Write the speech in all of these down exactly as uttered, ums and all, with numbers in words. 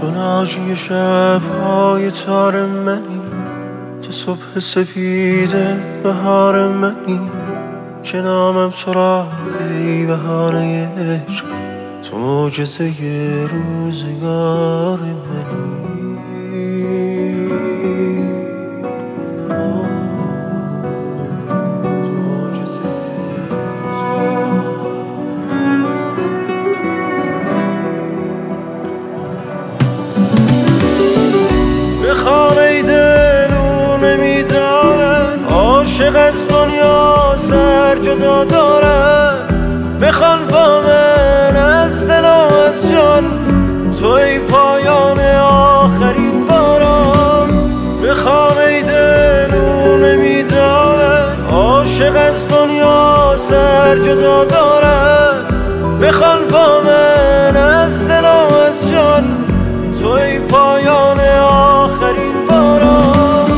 تو ناجی شبهای تار منی، تو صبح سپیده بهار منی که نامم تو را ای بهانه عشق، تو معجزه روزگار منی. خانه دلو نمیدارن، عاشق از دنیا سر جدا دارن. بخوان با من از دل و از جان، توی پایان آخرین باران. به خانه دلو نمیدارن، عاشق از دنیا سر جدا دارن. بخوان با من از دل و از جان، توی پایان آخرین باران.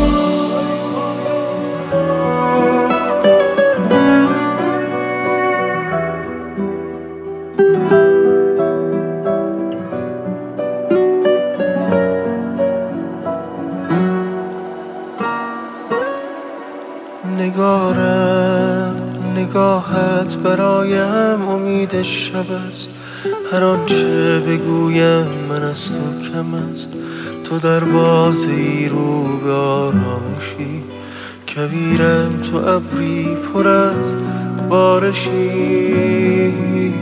نگارم نگاهت برایم امید شب است، هر آنچه بگویم من از تو کم است. تو در بازی رو به آرامشی، کویرم تو ابری پر از بارشی.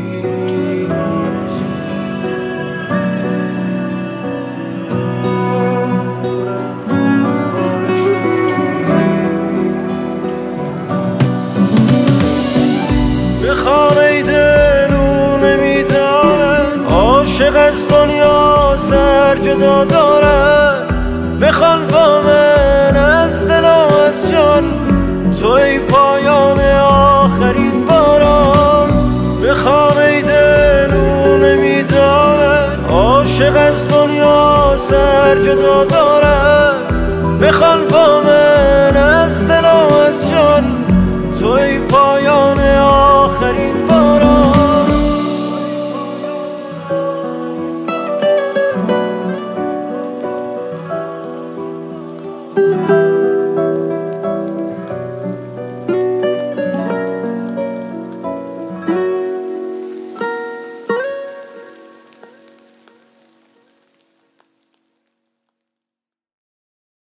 به خانه دلو نمیدارن، عاشق از دنیا سر جدا دارن. بخوان با من از دل و از جان، توی پایان آخرین باران. به خانه دلو نمیدارن، عاشق از دنیا سر جدا دارن. بخوان با